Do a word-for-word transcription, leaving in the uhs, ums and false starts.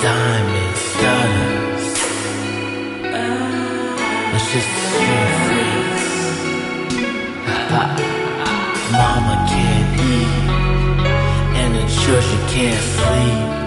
diamond stutters. It's just a short freeze. Mama can't eat, and ensure she can't sleep.